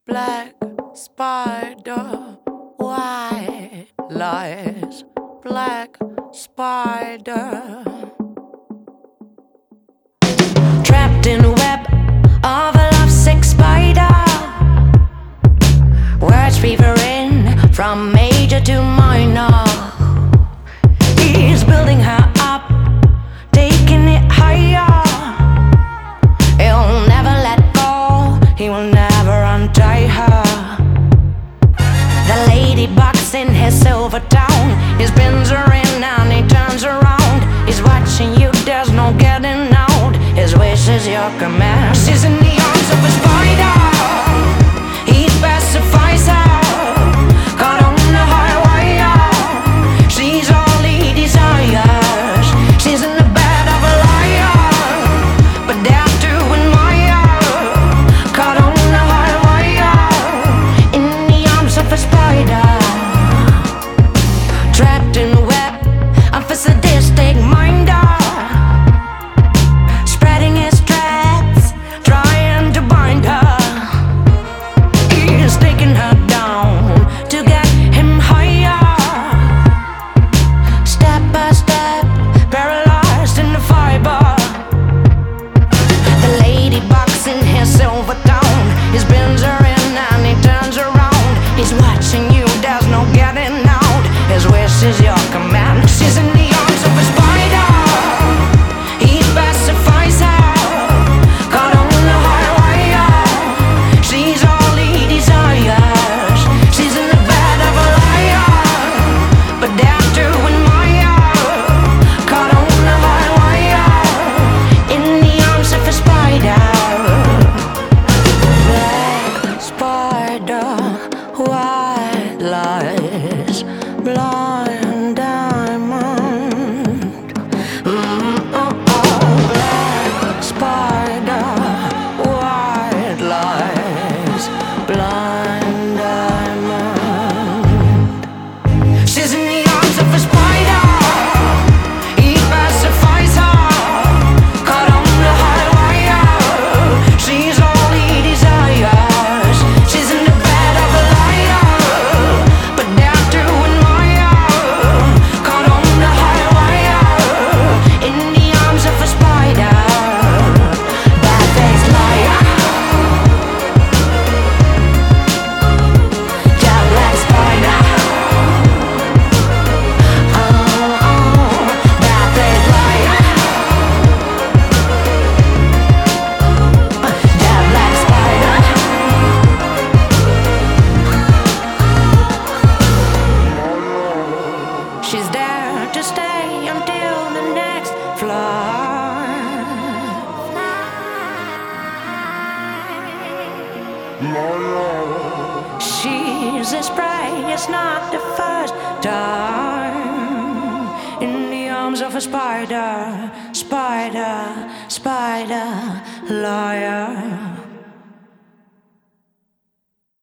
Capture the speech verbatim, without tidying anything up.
black spider, white lies, black spider. Trapped in a web of a lovesick spider, words weaving from major to minor. He's building her up, taking it higher. He'll never let go, he will never untie her. The ladybug's in his silver town. He spins her in and he turns around. He's watching you, there's no getting out. His wish is your command. She's in the arms of a spider. He pacifies her, caught on the high wire. She's all he desires. She's in the bed of a liar, but dare to admire. Caught on the high wire, in the arms of a spider. Trapped in a web of a sadistic minder, is your command. She's in the arms of a spider. He pacifies her, caught on the high wire. She's all he desires. She's in the bed of a liar, but dare to admire. Caught on the high wire, in the arms of a spider. Black spider, white lies, blind diamond. Mm, oh, oh. Black spider, white lies, blind diamond. She's in the arms of a spider. He pacifies her, caught on the high wire. She's all he desires. She's in the bed of a liar, but dare to she's there to stay until the next flight. She's a spray, it's not the first time. In the arms of a spider, spider, spider, liar.